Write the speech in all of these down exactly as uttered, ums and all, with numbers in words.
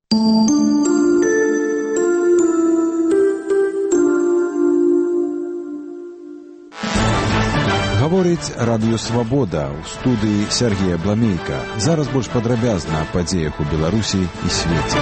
Гаворыць Радыё Свабода, у студыі Сергія Бламейка. Зараз больш падрабязна аб падзеях у Беларусі і свеце.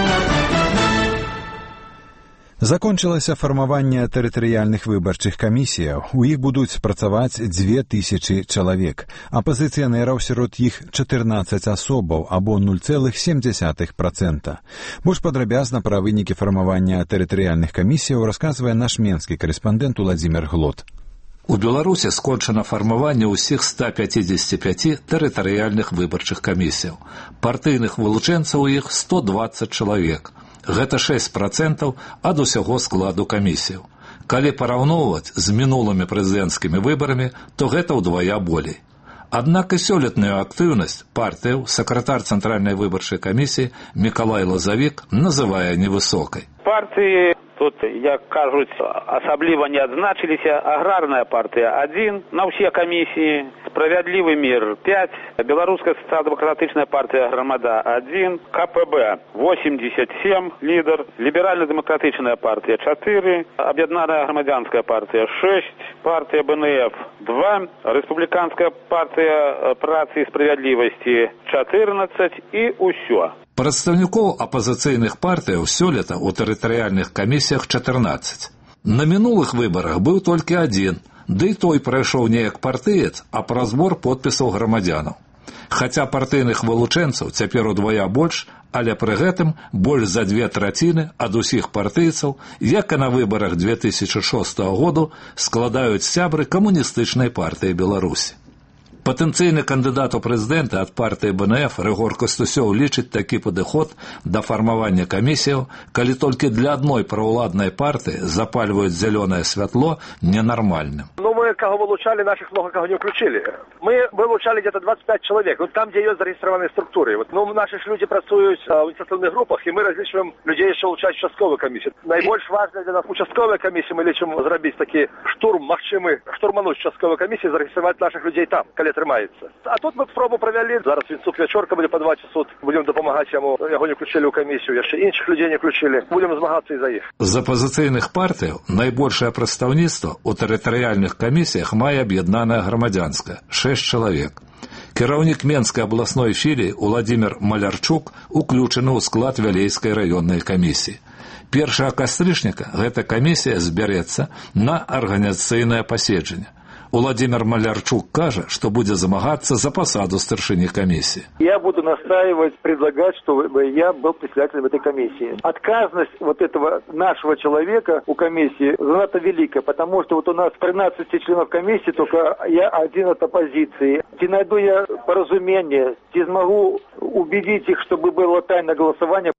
Закончылася фармаванне тэрытарыяльных выбарчых камісіяў. У іх будуць працаваць дзве тысячы чалавек. Апазіцыянераў сярод іх чатырнаццаць асобаў, або нуль цэлых сем дзесятых працэнта. Больш падрабязна пра вынікі фармавання тэрытарыяльных камісіяў расказвае наш менскі карэспандэнт Уладзімір Глот. У Беларусі скончана фармаванне ўсіх ста пяцідзесяці пяці тэрытарыяльных выбарчых камісіяў. Партыйных вылучэнцаў у іх сто дваццаць чалавек. Гэта шэсць працэнтаў ад усяго складу камісіяў. Калі параўноўваць з мінулымі прэзідэнцкімі выбарамі, то гэта ўдвая болей. Аднак і сёлетную актыўнасць партыяў сакратар Цэнтральнай выбарчай камісіі Мікалай Лазавік называе невысокай. Партыі тут, як кажуць, асабліва не адзначыліся. Аграрная партыя адзін на ўсе камісіі, Справядлівы мір пяць, Беларуская сацыял-дэмакратычная партыя Грамада адзін, ка пэ бэ восемьдесят семь лідар, Ліберальна-дэмакратычная партыя чатыры, Аб'яднаная грамадзянская партыя шэсць, партыя бэ эн эф два, Рэспубліканская партыя працы і справядлівасці чатырнаццаць і ўсё. Прадстаўнікоў апазіцыйных партыяў сёлета ў тэрытарыяльных камісіях чатырнаццаць. На мінулых выбарах быў толькі адзін, ды і той прайшоў неяк партыец, а праз збор подпісаў грамадзянаў. Хаця партыйных вылучэнцаў цяпер удвая больш, але пры гэтым больш за дзве траціны ад усіх партыйцаў, як і на выбарах две тысячы шостага году, складаюць сябры камуністычнай партыі Беларусі. Патэнцыйны кандыдат у прэзідэнты ад партыі бэ эн эф Рыгор Кастусёў лічыць такі падыход да фармавання камісіяў, калі толькі для адной праўладнай партыі запальваюць зялёнае святло, ненармальным. Ну, мы кого вылучали, наших много кого не включили. Мы вылучали где-то двадцать пять человек, вот там, где есть зарегистрированные структуры. Вот, ну, наши ж люди працуют в инициативных группах, и мы различиваем людей еще улучшать участковую комиссию. Наибольш важная для нас участковая комиссия, мы лечим зробить такие штурм, махчимы, штурмануть участковую комиссию, зарегистрировать наших людей там, коли тримається. А тут ми спробу провели. Зараз Вінцук Вечорка буде по два часу. Будемо допомагати йому. Його не включили у комісію. Ще інших людей не включили. Будемо змагатися і за їх. З апозиційних партій найбільше представництво у територіальних комісіях має Об'єднана громадянська – шесть чоловік. Кіраўнік Менскай абласной філіі Уладзімір Малярчук уключены ў склад Вялейскай раённай камісіі. Першага кастрычніка гэта камісія збярэцца на арганізацыйнае паседжанне. Уладзімір Малярчук кажа, что будет замагаться за посаду старшины комиссии. Я буду настаивать, предлагать, чтобы я был председателем этой комиссии. Отказность вот этого нашего человека у комиссии занадто великая, потому что вот у нас тринадцать членов комиссии, только я один от оппозиции. И найду я поразумение, и смогу убедить их, чтобы было тайное голосование.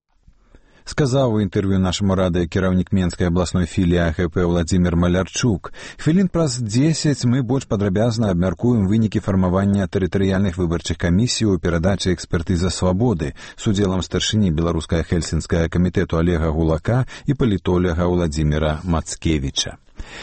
Сказаў у інтэрв'ю нашаму радыё кіраўнік Менскай абласной філіі а гэ пэ Уладзімір Малярчук. Хвілін праз дзесяць мы больш падрабязна абмяркуем вынікі фармавання тэрытарыяльных выбарчых камісій у перадачы экспертызы свабоды з удзелам старшыні беларускага хельсінскага камітэту Олега Гулака і палітолага Уладзіміра Мацкевіча.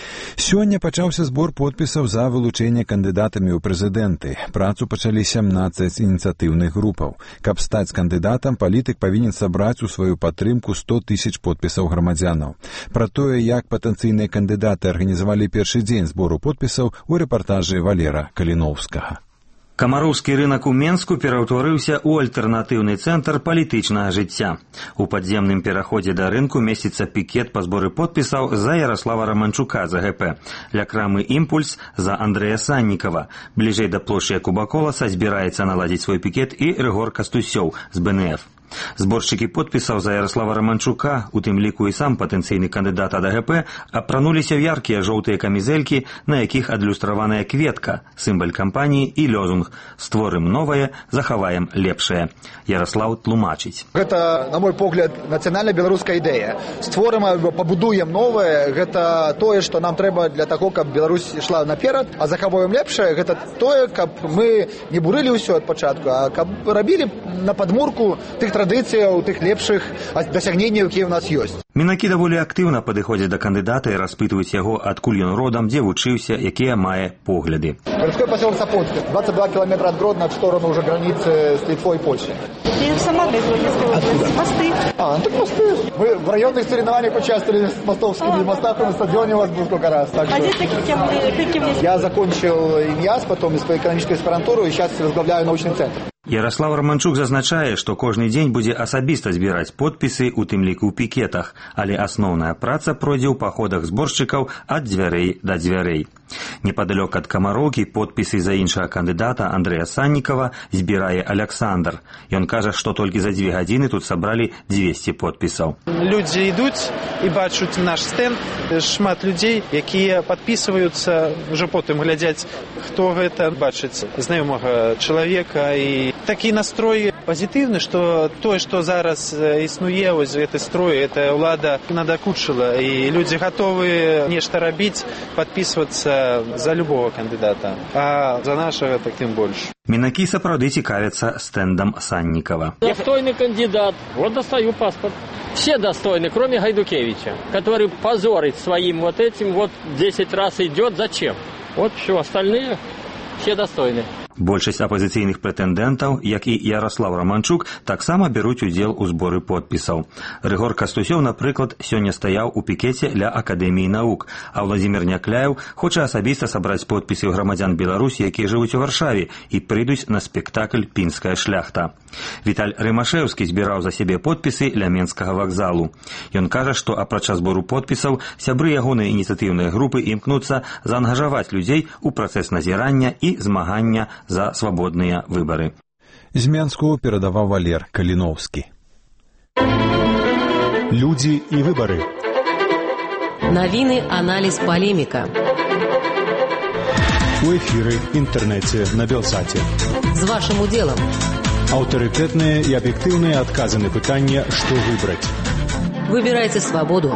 Сёння пачаўся збор подпісаў за вылучэнне кандыдатамі ў прэзідэнты. Працу пачалі сямнаццаць ініцыятыўных групаў. Каб стаць кандыдатам, палітык павінен сабраць у сваю падтрымку сто тысяч подпісаў грамадзянаў. Пра тое, як патэнцыйныя кандыдаты арганізавалі першы дзень збору подпісаў, у рэпартажы Валера Каліноўскага. Камароўскі рынак у Менску пераўтварыўся ў альтэрнатыўны цэнтр палітычнага жыцця. У падземным пераходзе да рынку месціцца пікет па зборы подпісаў за Яраслава Раманчука з а гэ пэ, ля крамы «Імпульс» за Андрэя Саннікава. Бліжэй да плошчы Кубаколаса збіраецца наладзіць свой пікет і Рыгор Кастусёў з бэ эн эф. Зборшчыкі подпісаў за Яраслава Раманчука, у тым ліку і сам патэнцыйны кандыдат ад а гэ пэ, апрануліся ў яркія жоўтыя камізэлькі, на якіх адлюстраваная кветка, сімвал кампаніі і лозунг «Створым новае, захаваем лепшае». Яраслаў тлумачыць. Гэта, на мой погляд, нацыянальна-беларуская ідэя. Створым, пабудуем новае, гэта тое, што нам трэба для таго, каб Беларусь ішла наперад, а захаваем лепшае, гэта тое, каб мы не бурылі ўсё ад пачатку, а каб рабілі на падмурку тых традыцыяў, тых лепшых дасягненняў, якія ў нас ёсць. Мінакі даволі актыўна падыходзяць да кандыдата і распытваюць яго, адкуль ён родам, дзе вучыўся, якія мае погляды. Городской поселок Сапонский, двадцать два километра от Гродно в сторону уже границы с Литвой и Польшей. Я сама из Владимирской области. Посты. А, ну так мосты. Мы в районных соревнованиях участвовали с мостовскими мостами, на стадионе у вас был сколько раз. Так а что... здесь каким, каким есть? Я закончил ИМЯС, потом экономическую аспирантуру, и сейчас возглавляю научный центр. Ярослав Романчук зазначае, што кожны дзень будзе асабіста збіраць подпісы, у тым ліку ў пікетах, але асноўная праца пройдзе ў паходах зборшчыкаў ад дзвярэй да дзвярэй. Непадалёк ад Камароўкі подпісы за іншага кандыдата Андрэя Саннікава збірае Аляксандр. Ён кажа, што толькі за дзве гадзіны тут сабралі дзвесце подпісаў. Людзі ідуць і бачуць наш стэнд. Шмат людзей, якія падпісваюцца, ўжо потым глядзяць, хто гэта, бачыць знаёмага чалавека. І такі настрой пазітыўны, што тое, што зараз існуе, вось гэты строй, эта ўлада надакучыла, і людзі гатовы нешта рабіць, падпісвацца за любого кандидата, а за нашего так тем больше. Мінакі сапраўды цікавяцца стэндам Саннікава. Достойный кандидат. Вот достаю паспорт. Все достойны, кроме Гайдукевича, который позорит своим вот этим, вот десять раз идет. Зачем? Вот все, остальные все достойны. Большасць апазіцыйных прэтэндэнтаў, як і Ярослав Романчук, таксама бяруць удзел у зборы подпісаў. Рыгор Кастусёў, напрыклад, сёння стаяў у пікеце ля Акадэміі навук, а Владзімір Някляеў хоча асабіста сабраць подпісы ў грамадзян Беларусі, якія жывуць у Варшаве і прыйдуць на спектакль «Пінская шляхта». Віталь Рымашэўскі збіраў за сябе подпісы ля Менскага вакзалу. Ён кажа, што апрача збору подпісаў, сябры ягонай ініцыятыўнай групы імкнуцца заангажаваць людзей у працэс назірання і змагання за свободные выборы. З Менску перадаваў Валер Каліноўскі. Люди и выборы. Новины, анализ, полемика. У эфиры, интернете, на Белсате. С вашим уделом. Авторитетные и объективные отказы на пытание, что выбрать. Выбирайте свободу.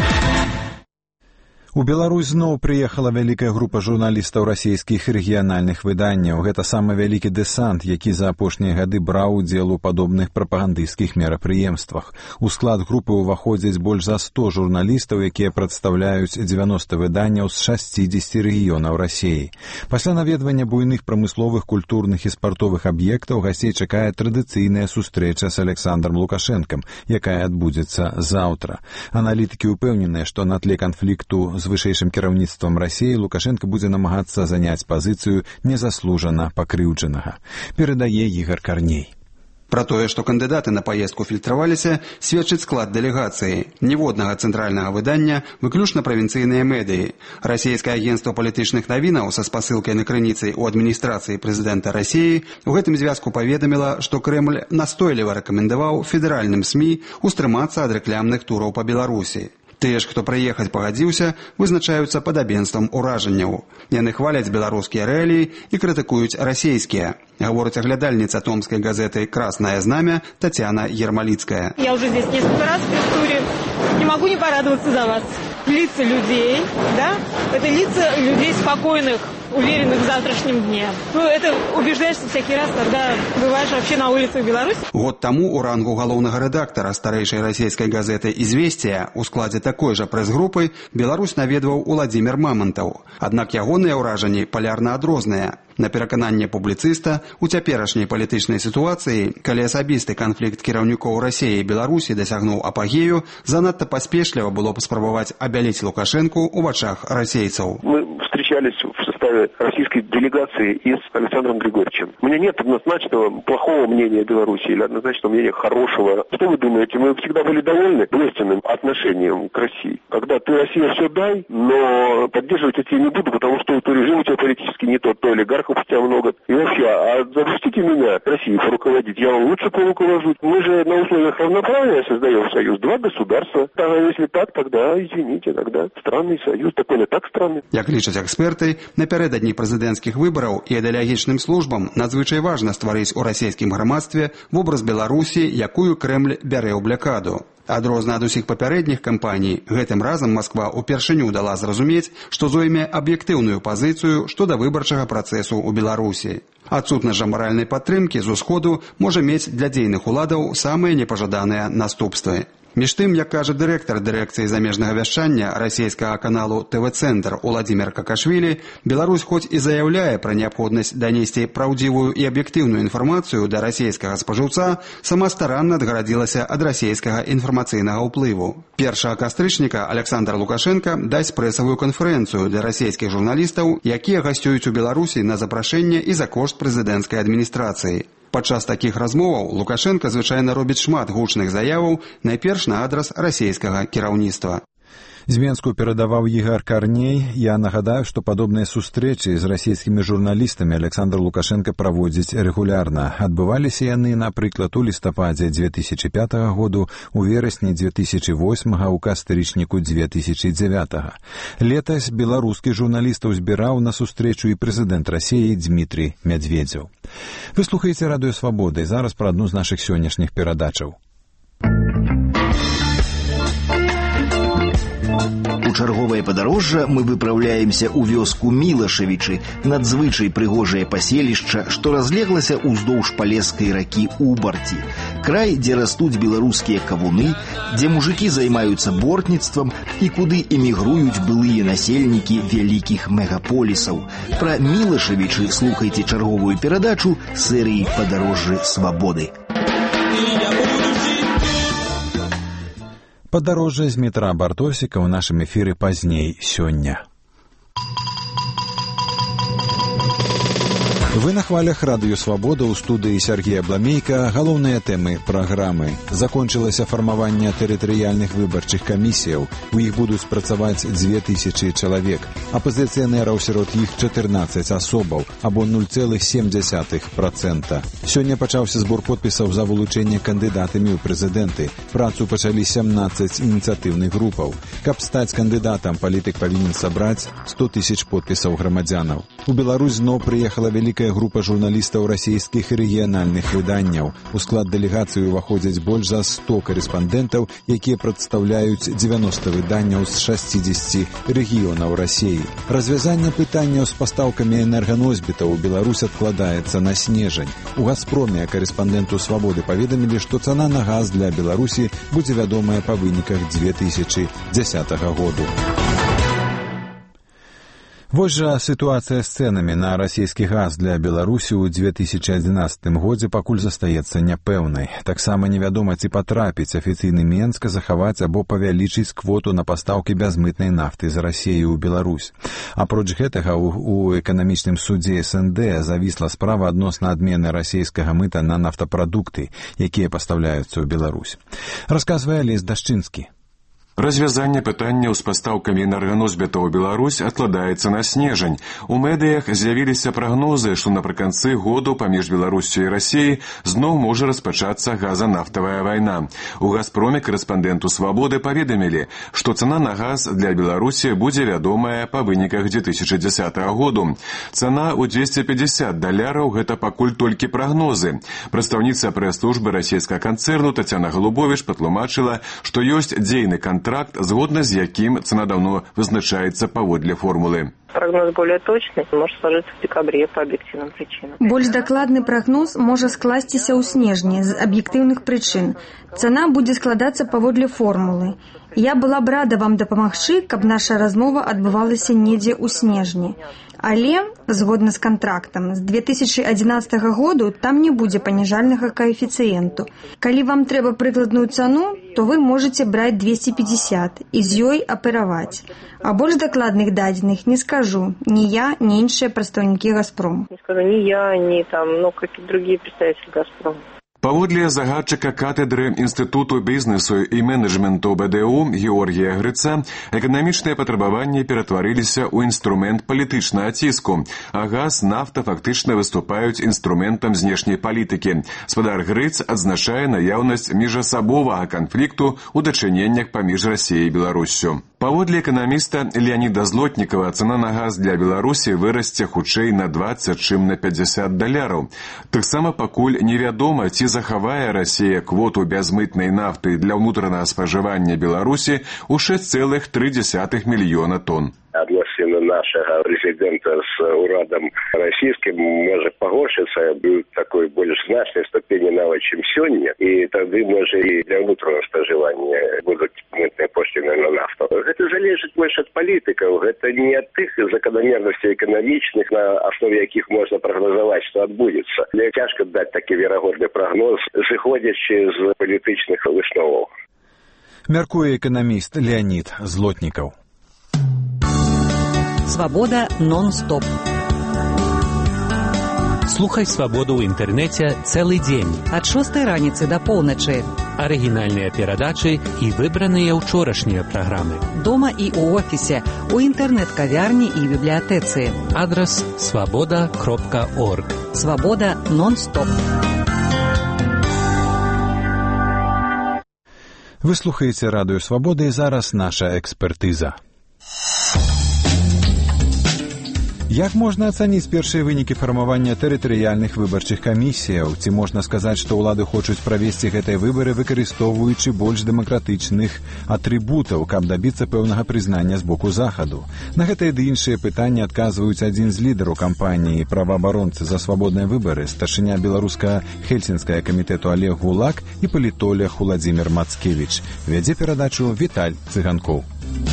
У Беларусь зноў прыехала вялікая група журналістаў расійскіх рэгіянальных выданняў. Гэта самы вялікі дэсант, які за апошнія гады браў удзел у падобных прапагандысцкіх мерапрыемствах. У склад групы ўваходзяць больш за сто журналістаў, якія прадстаўляюць дзевяноста выданняў з шасцідзесяці рэгіёнаў Расіі. Пасля наведвання буйных прамысловых, культурных і спартовых аб'ектаў гасцей чакае традыцыйная сустрэча з Александром Лукашэнкам, якая адбудзецца заўтра. Аналітыкі ўпэўненыя, што на тле канфлікту з вышэйшым кіраўніцтвам Расіі Лукашенко будзе намагацца заняць пазіцыю незаслужана пакрыўджанага. Перадае Ігар Карней. Пра тое, што кандыдаты на паездку фільтраваліся, сведчыць склад дэлегацыі. Ніводнага цэнтральнага выдання, выключна правінцыйныя медыі. Расійскае агенцтва палітычных навінаў са спасылкай на крыніцы ў адміністрацыі прэзідэнта Расіі у гэтым звязку паведаміла, што Крэмль настойліва рэкамендаваў федэральным СМІ устрымацца ад рэклямных тураў па Беларусі. Тыя ж, хто прыехаць пагадзіўся, вызначаюцца падабенствам уражанняў. Яны хваляць беларускія рэаліі і крытыкуюць расійскія. Гаворыць аглядальніца томскай газеты «Красное знамя» Татьяна Ермолицкая. Я уже здесь несколько раз в пресс-туре. Не могу не порадоваться за вас. Лица людей, да? Это лица людей спокойных, уверенных в завтрашнем дне. Ну, это убеждаешься всякий раз, когда бываешь вообще на улицах Беларуси. Год таму у рангу галоўнага рэдактара старэйшай расійскай газеты «Известия» у складзе такой жа прэс-групы Беларусь наведваў Уладзімір Мамантаў. Аднак ягоныя ўражанні палярна адрозныя. На перакананне публіцыста, у цяперашняй палітычнай сітуацыі, калі асабісты канфлікт кіраўнікоў Расіі і Беларусі дасягнуў апагею, занадта паспешліва было паспрабаваць абяліць Лукашэнку ў вачах расейцаў. Мы встречались в составе российской делегации и с Александром Григорьевичем. У меня нет однозначного плохого мнения о Беларуси или однозначного мнения хорошего. Что вы думаете, мы всегда были довольны двойственным отношением к России? Когда ты, Россия, все дай, но поддерживать я тебя не буду, потому что то режим у тебя политически не тот, то олигархов у тебя много. И вообще, а запустите меня, Россию, поруководить, я вам лучше поруковожу. Мы же на условиях равноправия создаем союз, два государства. А если так, тогда, извините, тогда странный союз. Такой не так странный. Як лічаць эксперты, напярэдадні прэзідэнцкіх выбараў і ідэалагічным службам надзвычай важна стварыць у расійскім грамадстве вобраз Беларусі, якую Крэмль бярэ ў блякаду. Адрозна ад усіх папярэдніх кампаній, гэтым разам Масква ўпершыню дала зразумець, што зойме аб'ектыўную пазіцыю што да выбарчага працэсу ў Беларусі. Адсутнасць жа маральнай падтрымкі з усходу можа мець для дзейных уладаў самыя непажаданыя наступствы. Між тым, як кажа дырэктар дырэкцыі замежнага вяшчання расійскага каналу тэ вэ-цэнтр Уладзімір Какашвілі, Беларусь хоць і заяўляе пра неабходнасць данесці праўдзівую і аб'ектыўную інфармацыю да расійскага спажыўца, сама старанна адгарадзілася ад расійскага інфармацыйнага ўплыву. першага кастрычніка Александр Лукашенко дасць прэсавую канферэнцыю для расійскіх журналістаў, якія гасцююць у Беларусі на запрашэнне і за кошт прэзідэнцкай адміністрацыі. Падчас такіх размоваў Лукашенко звычайна робіць шмат гучных заяваў, найперш на адрас расійскага кіраўніцтва. З Менску перадаваў Ігар Карней. Я нагадаю, што падобныя сустрэчы з расійскімі журналістамі Александр Лукашенко праводзіць рэгулярна. Адбываліся яны, напрыклад, у лістападзе дзве тысячы пятага году, у верасні дзве тысячы восьмага, у кастрычніку дзве тысячы дзевятага. Летась беларускі журналістаў збіраў на сустрэчу і прэзідэнт Расіі Дмітрий Медведзеў. Вы слухаеце Радыё Свабода, і зараз пра адну з нашых сённяшніх перадачаў. У чарговае падарожжа мы выпраўляемся ў вёску Мілашавічы, надзвычай прыгожае паселішча, што разлеглася ўздоўж палескай ракі Убарці. Край, дзе растуць беларускія кавуны, дзе мужыкі займаюцца бортніцтвам і куды эмігруюць былыя насельнікі вялікіх мегаполісаў. Пра Мілашавічы слухайце чарговую перадачу серыі «Падарожжы свабоды». Падарожжа з Дмітра Бартосіка ў нашым эфіры пазней сёння. Вы на хвалях Радыё Свабода, ў студыі Сергея Бламейка. Галоўныя тэмы праграмы. Закончылася фармаванне тэрытарыяльных выбарчых камісіяў. У іх будуць працаваць дзве тысячы чалавек. Апазіцыянераў сярод іх чатырнаццаць асобаў, або нуль цэлых сем дзясятых працэнта. Сёння пачаўся збор подпісаў за вылучэнне кандыдатамі ў прэзідэнты. Працу пачалі сямнаццаць ініцыятыўных групаў. Каб стаць кандыдатам, палітык павінен сабраць сто тысяч подпісаў грамадзянаў. У Беларусь зноў прыехала вялікая група журналістаў расійскіх і рэгіянальных выданняў. У склад дэлегацыі ўваходзяць больш за сто карэспандэнтаў, якія прадстаўляюць дзевяноста выданняў з шасцідзесяці рэгіёнаў Расіі. Развязанне пытанняў з пастаўкамі энерганосьбітаў у Беларусь адкладаецца на снежань. У «Газпроме» карэспандэнту «Свабоды» паведамілі, што цана на газ для Беларусі будзе вядомая па выніках дзве тысячы дзесятага году. Вось жа сітуацыя з цэнамі на расійскі газ для Беларусі ў дзве тысячы адзінаццатым годзе пакуль застаецца няпэўнай. Таксама невядома, ці патрапіць афіцыйны Менск захаваць або павялічыць квоту на пастаўкі бязмытнай нафты з Расіі ў Беларусь. Апроч гэтага, у, у эканамічным судзе эс эн дэ завісла справа адносна адмены расійскага мыта на нафтапрадукты, якія пастаўляюцца ў Беларусь. Расказвае Алесь Дашчынскі. Развязанне пытанняў з пастаўкамі энерганосьбітаў у Беларусь адкладаецца на снежань. У медыях з'явіліся прагнозы, што напрыканцы году паміж Беларуссю і Расіяй зноў можа распачацца газанафтавая вайна. У «Газпроме» карэспандэнту «Свабоды» паведамілі, што цана на газ для Беларусі будзе вядомая па выніках дзве тысячы дзесятага году. Цана ў дзвесце пятьдесят даляраў – гэта пакуль толькі прагнозы. Прадстаўніца прэс-службы расійскага канцэрну Тацяна Галубовіч патлумачыла, што ёсць дзейны кантракт, згодна з якім цена давно вызначаецца паводле формулы. Прогноз более точный, может сложиться в декабре по объективным причинам. Больш дакладны прагноз можа скласціся ў снежні з аб'ектыўных прычын. Цана будзе складацца паводле формулы. Я была б рада вам дапамагчы, каб наша размова адбывалася недзе ў снежні. Але, згодна з кантрактам, з две тысячы адзінаццатага году там не будзе паніжальнага каэфіцыенту. Калі вам трэба прыкладную цану, то вы можете браць двести пятьдесят і з ёй апераваць. А больш дакладных дадзеных не скажу. Ни я, ни іншыя прадстаўнікі «Газпром». Не скажу ни я, ни там, ну, какие-то другие представители «Газпрома». Паводле загадчыка катедры Інстытуту бізнесу і менеджменту бэ дэ у Георгія Грыца, эканамічныя патрабаванні ператварыліся ў інструмент палітычнага ціску, а газ, нафта фактычна выступаюць інструментам знешняй палітыкі. Спадар Грыц адзначае наяўнасць міжасабовага канфлікту ў дачыненнях паміж Расіяй і Беларуссю. Паводле эканаміста Леаніда Злотнікава, цана на газ для Беларусі вырасце хутчэй на двадцать, чым на пятьдесят даляраў. Таксама пакуль невядома, ці захавае Расія квоту бязмытнай нафты для ўнутранага спажывання Беларусі ў шэсць цэлых тры дзесятых мільёна тонн. Адносіны нашага прэзідэнта з урадам расійскім можа пагоршыцца ў такой больш значнай ступені нават, чым сёння, і тады, можа, і для ўнутранага спажывання будуць мытныя пошліны на нафту. Гэта залежыць больш ад палітыкаў, гэта не ад тых закономернасцей эканамічных, на аснове якіх можна прагназаваць, што адбудзецца. Але цяжка даць такі верагодны прагноз, зыходзячы з палітычных высноваў. Мяркуе эканаміст Леонид Злотнікаў. Свабода нон-стоп. Слухай свабоду ў інтэрнэце цэлы дзень. Ад шостай раніцы да поўначы. Арыгінальныя перадачы і выбраныя ўчорашнія праграмы. Дома і ў офісе, у інтэрнэт-кавярні і бібліятэцы. Адрас свабода кропка орг. Свабода нон-стоп. Вы слухаеце радыё Свабода, і зараз наша экспертыза. Як можна ацаніць першыя вынікі фармавання тэрытарыяльных выбарчых камісіяў? Ці можна сказаць, што ўлады хочуць правесці гэтыя выбары, выкарыстоўваючы больш дэмакратычных атрыбутаў, каб дабіцца пэўнага прызнання з боку захаду? На гэтыя ды іншыя пытанні адказваюць адзін з лідараў кампаніі «Праваабаронцы за свабодныя выбары», старшыня беларуска-хельсінскага камітэту Олег Гулак і палітолог Уладзімір Мацкевіч. Вядзе перадачу Віталь Цыганкоў.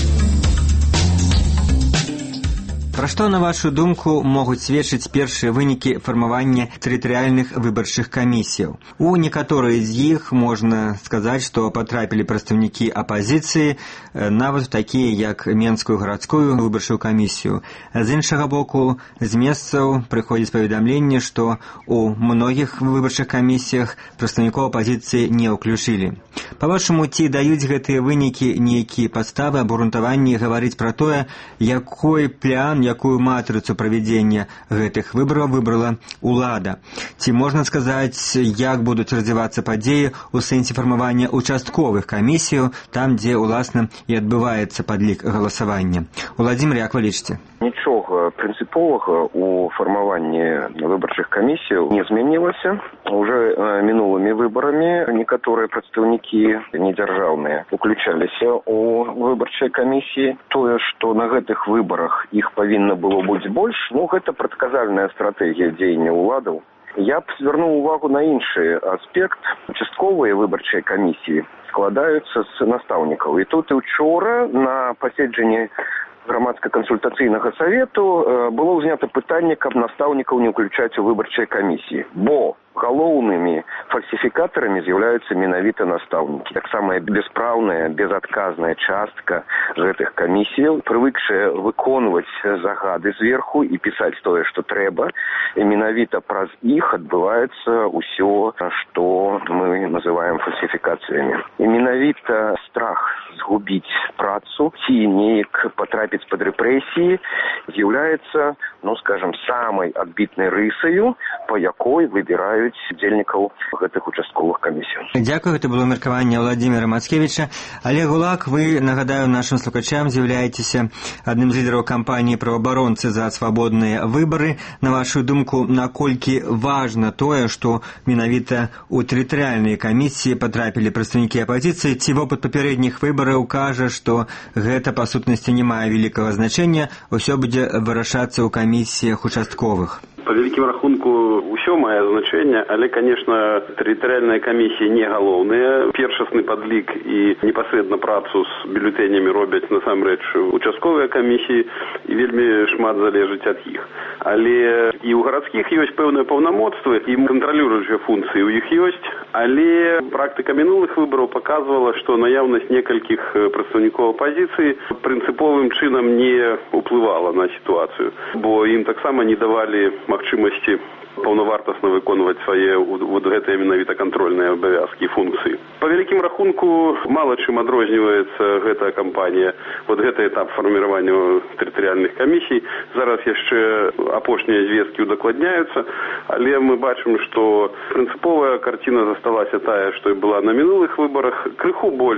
Пра што, на вашу думку, могуць сведчыць першыя вынікі фармавання тэрытарыяльных выбарчых камісіяў? У некаторыя з іх можна сказаць, што патрапілі прадстаўнікі апазіцыі, нават такія, як Менскую гарадскую выбарчую камісію. З іншага боку, з месцаў прыходзіць паведамленне, што у многіх выбарчых камісіях прадстаўнікоў апазіцыі не ўключылі. Па-вашаму, ці даюць гэтыя вынікі нейкія падставы, абгрунтаванні гаварыць пра тое, якой план, якую матрыцу правядзення гэтых выбараў выбрала ўлада? Ці можна сказаць, як будуць развівацца падзеі ў сэнсе фармавання участковых камісіяў, там, дзе, уласна, і адбываецца падлік галасавання? Уладзімір, як вы лічыце? Нічога прынцыповага ў фармаванні выбарчых камісіяў не змянілася. Уже мінулымі выбарамі некаторыя прадстаўнікі недзяржаўныя уключаліся ў выбарчыя камісіі. Тое, што на гэтых выбарах іх павінна было быць больш, ну, гэта прадказальная стратэгія дзеяння ўладаў. Я б звярнуў увагу на іншы аспект. Участковыя выбарчыя камісіі складаюцца з настаўнікаў. І тут і учора на паседжанні грамадска-кансультацыйнага савету было ўзнята пытанне, каб настаўнікаў не ўключаць у выбарчыя камісіі, бо галоўнымі фальсіфікатарамі з'яўляюцца менавіта настаўнікі. Таксама бяспраўная, безадказная частка гэтых камісіяў, прывыкшая выконваць загады зверху і пісаць тое, што трэба, і менавіта праз іх адбываецца ўсё, што мы называем фальсіфікацыямі. І менавіта страх згубіць працу ці неяк патрапіць пад рэпрэсіі з'яўляецца, ну, скажем, самай адбітнай рысаю, па якой выбіраюць удзельнікаў гэтых участковых камісій. Дзякую, гэта было меркаванне Уладзіміра Мацкевіча. Олег Гулак, вы, нагадаю, нашим слухачам з'яўляецеся адным з лідараў кампаніі «Праваабаронцы за свабодныя выбары». На вашу думку, наколькі важна тое, што менавіта ў тэрытарыяльныя камісіі патрапілі прадстаўнікі апазіцыі, ці вопыт папярэдніх выбараў кажа, што гэта, па сутнасці, не мае вялікага значэння, усё будзе вырашацца ў камісіях участковых? По великим рахунку ўсё мае значэнне, але, конечно, тэрытарыяльныя камісіі не галоўныя. Першасны падлік і непасрэдна працу з бюлетэнямі робяць насамрэч участковыя камісіі, і вельмі шмат залежыць ад іх. Але і ў гарадскіх ёсць пэўныя паўнамоцтвы, і кантралюючыя функцыі ў іх ёсць, але практыка мінулых выбараў паказвала, што наяўнасць некалькіх прадстаўнікоў апазіцыі прынцыповым чынам не ўплывала на сітуацыю, бо ім таксама не давалі магчымасці паўнавартасна выконваць свае вот гэтыя менавіта кантрольныя абавязкі і функцыі. Па вялікім рахунку мала чым адрозніваецца гэтая кампанія, вот гэты этап фарміравання тэрытарыяльных камісій. Зараз яшчэ апошнія звесткі удакладняюцца, але мы бачым, што прынцыповая карціна засталася тая, што і была на мінулых выбарах, крыху больш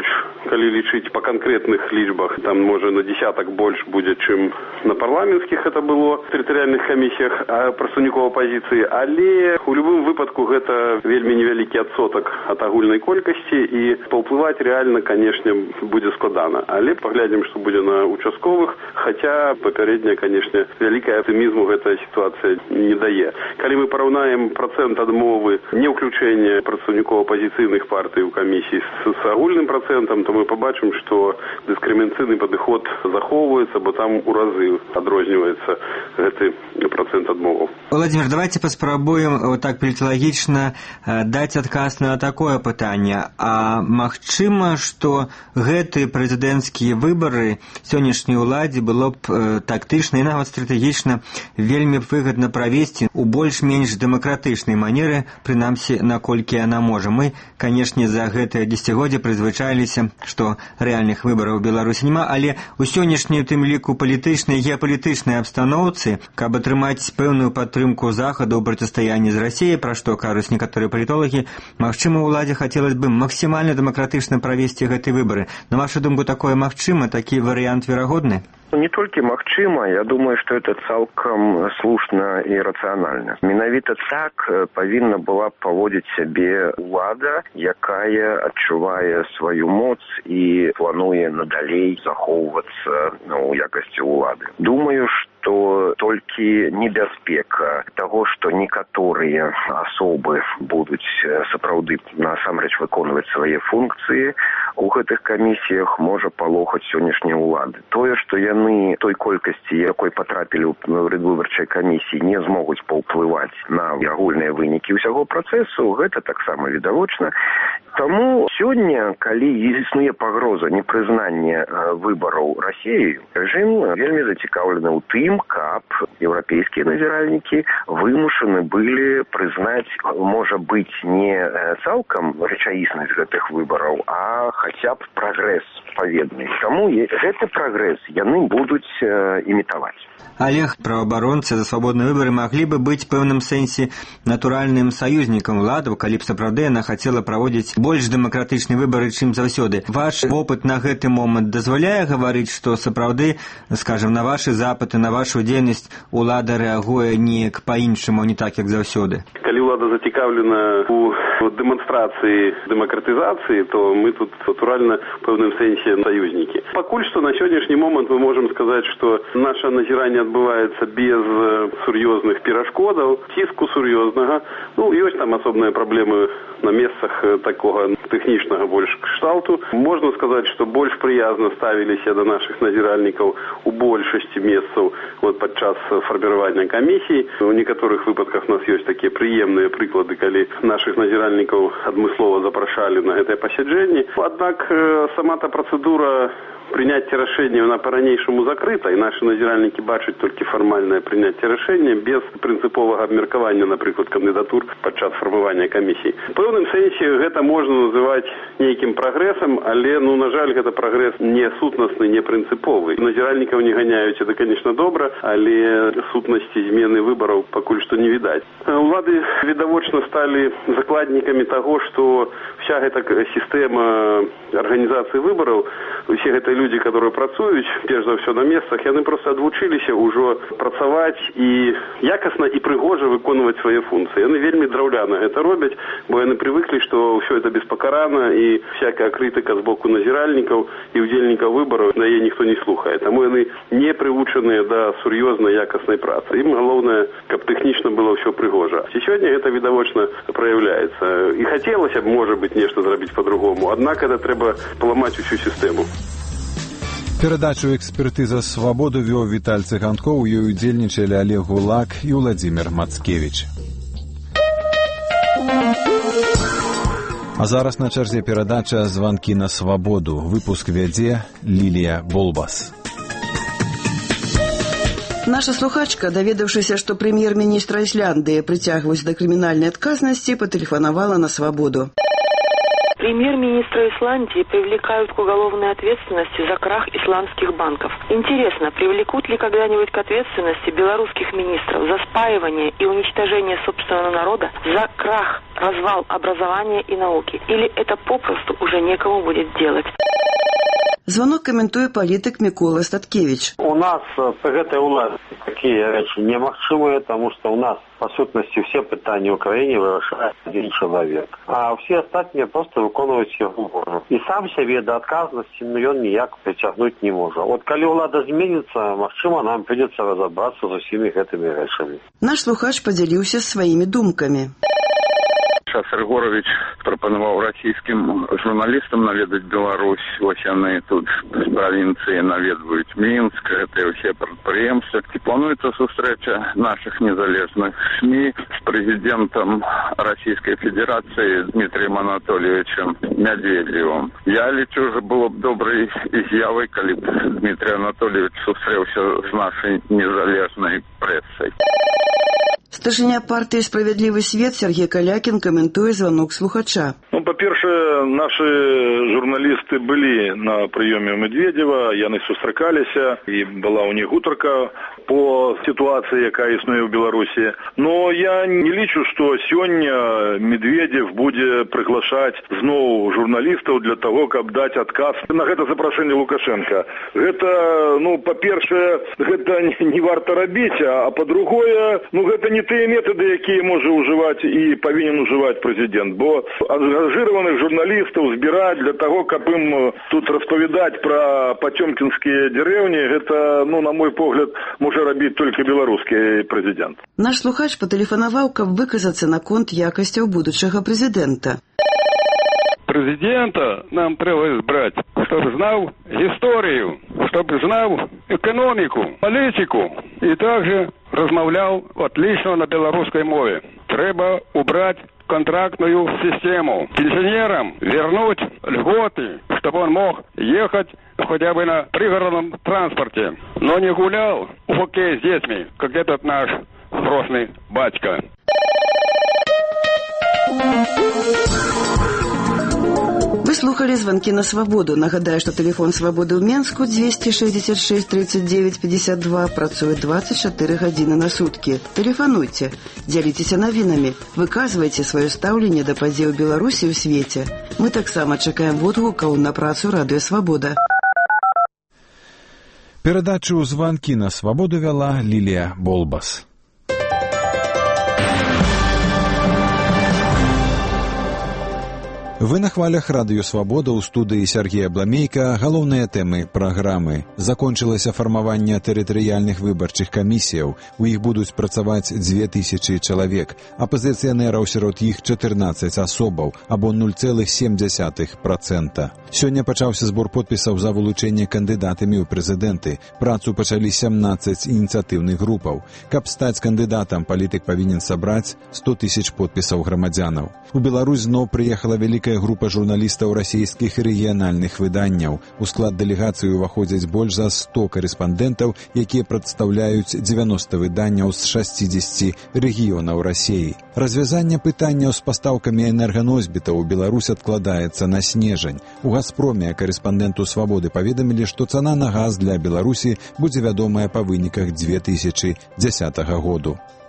калі лічыць па канкрэтных лічбах, там можа на десятак больш будзе, чым на парламенцкіх это было в тэрытарыяльных камісіях прадстаўнікоў апазіцыі, але у любым выпадку гэта вельмі невялікі адсотак ад агульнай колькасці і паўплываць рэальна, канешне, будзе складана. Але паглядзім, што будзе на участковых, хаця папярэдняя, канешне, вялікая аптымізму гэтая сітуацыя не дае. Калі мы параўнаем працэнт адмовы не ўключэння прадстаўнікоў апазіцыйных партый у камісіі з, з агульным працэнтам, то мы побачым, што дыскрымінацыйны падыход захоўваецца, бо там у разы адрозніваецца гэты працэнт адмоваў. Владимир, давайте паспрабуем вот так паліталагічна даць адказ на такое пытанне. А магчыма, што гэты прэзідэнцкія выбары сённяшняй уладзе было б тактычна і нават стратэгічна вельмі выгадна правесці у больш-менш дэмакратычнай манеры, прынамсі, наколькі яна можа. Мы, канешне, за гэтае дзесяцігоддзе прызвычаіліся, што рэальных выбараў у Беларусі няма, але у сённяшняй, у тым ліку, палітычнай і геапалітычнай абстаноўцы, каб атрымаць пэўную падтрымку захаду ў процістаянні з Расіяй, пра што кажуць некаторыя палітолагі, магчыма, уладзе хацелася б максімальна дэмакратычна правесці гэты выбары. На вашу думку, такое магчыма, такі варыянт верагодны? Не толькі магчыма, я думаю, што это цалкам слушна і рацыянальна. Менавіта так павінна была паводзіць сябе ўлада, якая адчувае сваю моц і плануе надалей захоўвацца ну, у якасці ўлады. Думаю, што толькі небяспека таго, што некаторыя асобы будуць сапраўды насамрэч выконваць свае функцыі у гэтых камісіях, можа палохаць сённяшняй улады. Тое, што яны той колькасці, якой патрапілі ў выбарчай камісіі, не змогуць паўплываць на агульныя вынікі ўсяго працэсу, гэта таксама відавочна. Таму сёння, калі існуе пагроза непрызнання выбараў Расіяй, рэжым вельмі зацікаўлены ў тым, каб еўрапейскія назіральнікі вымушаны былі прызнаць, можа быць, не цалкам рэчаіснасць гэтых выбараў, а хаця б прагрэс паведны. Таму гэты прагрэс яны будуць э, імітаваць. Олег, праваабаронцы за свабодныя выбары маглі бы быць пэўным сэнсе натуральным саюзнікам уладаў, калі б сапраўды яна хацела праводзіць больш дэмакратычныя выбары, чым заўсёды. Ваш вопыт на гэты момант дазваляе гаварыць, што сапраўды, скажем, на вашы запыты, на вашу дзейнасць улада рэагуе неяк па-іншаму, не так, як заўсёды? Калі ўлада зацікаўлена у дэманстрацыі дэмакратызацыі, то мы тут натуральна в пэўным сэнсе саюзнікі. Пакуль што на сённяшні момант мы можам сказаць, што наша назіранне адбываецца без сур'ёзных перашкодаў, ціску сур'ёзнага. Ну, ёсць там асобныя праблемы на месцах такога тэхнічнага больш кшталту. Можна сказаць, што больш прыязна ставіліся да нашых назіральнікаў у большасці месцаў вот, падчас фарміравання камісій. У некаторых выпадках у нас ёсць такія прыемныя прыклады, калі нашых назіральнікаў адмыслова запрашалі на гэтае пасяджэнне. Аднак сама та працэдура прыняцця рашэння на па-ранейшаму закрыта, і нашы назіральнікі бачаць толькі фармальнае прыняцце рашэння без прынцыповага абмеркавання, напрыклад, кандыдатур падчас фармавання камісій. У пэўным сэнсе гэта можна называць нейкім прагрэсам, але, ну, на жаль, гэта прагрэс не сутнасны, не прынцыповы. Назіральнікаў не ганяюць, это, конечно, добра, але сутнасці змены выбараў пакуль што не відаць. Улады, відавочна, сталі закладнікамі таго, што вся гэта сістэма арганізацыі выбараў, усе гэтыя людзі, которые працуюць, перш за ўсё на месцах, яны проста адвучыліся ўжо працаваць і якасна і прыгожа выконваць свае функцыі. Яны вельмі драўляна гэта робяць, бо яны прывыклі, што ўсё это беспакарана і всякая крытыка з боку назіральнікаў і ўдзельнікаў выбараў на яе ніхто не слухае. Таму яны не прывучаныя да сур'ёзнай якаснай працы. Ім галоўнае, каб тэхнічна было ўсё прыгожа. І сёння гэта відавочна праяўляецца. І хацелася б, можа быць, нешта зрабіць па-другому, аднак гэта трэба паламаць усю сістэму. Перадачу «Экспертыза свабоду» вёў Віталь Цыганкоў, у ёй удзельнічалі Олег Гулак і Владзімір Мацкевіч. А зараз на чарзе перадача «Званкі на свабоду». Выпуск вядзе Лілія Болбас. Наша слухачка, даведаўшыся, што прэм'ер-міністра Ісляндыі прыцягваюць да крымінальнай адказнасці, патэлефанавала на свабоду. Премьер-министра Исландии привлекают к уголовной ответственности за крах исландских банков. Интересно, привлекут ли когда-нибудь к ответственности белорусских министров за спаивание и уничтожение собственного народа, за крах, развал образования и науки? Или это попросту уже некому будет делать? Звонок каментуе палітык Мікола Статкевич. У нас при гэтай уладзе такія рэчы немагчымыя, таму што у нас по сутнасці все пытанні ў краіне вырашае адзін чалавек, а все астатнія просто выконваюць яго волю. І сам сябе да адказнасці ну, ён ніяк прыцягнуць не можа. От калі ўлада зменіцца, магчыма, нам придется разобрацца з усімі гэтымі рэчамі. Наш слухач падзяліўся сваімі думкамі. Час Рыгорович прапанаваў расійскім журналістам наведаць Беларусь. Вось яны тут з правінцыі наведваюць Мінск, гэта ўсе прадпрыемствы. І плануецца сустрэча нашых незалежных СМІ з прэзідэнтам Расійскай Федэрацыі Дмітрием Анатольевичем Медведевым. Я лічу, што было б добрай з'явай, калі б Дмітрий Анатольевич сустрэўся з нашай незалежнай прэсай. Старшыня партыі «Справядлівы свет» Сергей Калякін каментуе звонок слухача. Ну, па-першае, нашы журналісты былі на прыёме Медведева, яны сустракаліся, і была ў них гутарка по ситуации, якая існуе ў Беларусі. Но я не лічу, што сёння Медведев будзе прыглашаць зноў журналістаў для того, каб даць адказ на гэта запрашэнне Лукашенка. Гэта, ну, па-першае, гэта не варта рабіць, а па-другое, ну, гэта не тыя метады, якія можа ўжываць і павінен ужываць прэзідэнт, бо ангажыраваных журналістаў збіраць для того, каб ім тут распавядаць пра пацёмкінскія дзерэўні, гэта, ну, на мой погляд, можа рабіць толькі беларускі прэзідэнт. Наш слухач патэлефанаваў, каб выказацца наконт якасцяў будучага прэзідэнта. Президента нам треба избрать, чтобы знал историю, чтобы знал экономику, политику и также размовлял отлично на белорусской мове. Треба убрать контрактную систему. Пенсионерам вернуть льготы, чтобы он мог ехать хотя бы на пригородном транспорте, но не гулял в хоккей с детьми, как этот наш грозный батька. Вы слухали звонки на свабоду. Нагадаю, што тэлефон свабоды ў Менску двести шестьдесят шесть тридцать девять пятьдесят два працуе двадцать чатыры гадзіны на суткі. Тэлефануйце, дзяліцеся навінамі, выказвайце сваё стаўленне да падзей у Беларусі і ў свеце. Мы таксама чакаем водгукаў на працу радыё Свабода. Перадачу «Звонки на свабоду» вяла Лілія Болбас. Вы на хвалях радыё «Свабода» ў студыі Сергея Бламейка. Галоўныя тэмы праграмы. Закончылася фармаванне тэрытарыяльных выбарчых камісіяў. У іх будуць працаваць дзве тысячы чалавек. Апазіцыянераў сярод іх чатырнаццаць асобаў, або нуль цэлых сем дзясятых працэнта. Сёння пачаўся збор подпісаў за вылучэнне кандыдатамі ў прэзідэнты. Працу пачалі сямнаццаць ініцыятыўных групаў. Каб стаць кандыдатам, палітык павінен сабраць сто тысяч подпісаў грамадзянаў. У Беларусь зноў прыехала вялікая група журналістаў расійскіх рэгіянальных выданняў. У склад дэлегацыі ўваходзяць больш за сто карэспандэнтаў, якія прадстаўляюць дзевяноста выданняў з шасцідзесяці рэгіёнаў Расіі. Развязанне пытанняў з пастаўкамі энерганосьбітаў у Беларусь адкладаецца на снежань. У «Газпроме» карэспандэнту «Свабоды» паведамілі, што цана на газ для Беларусі будзе вядомая па выніках дзве тысячы дзясятага году.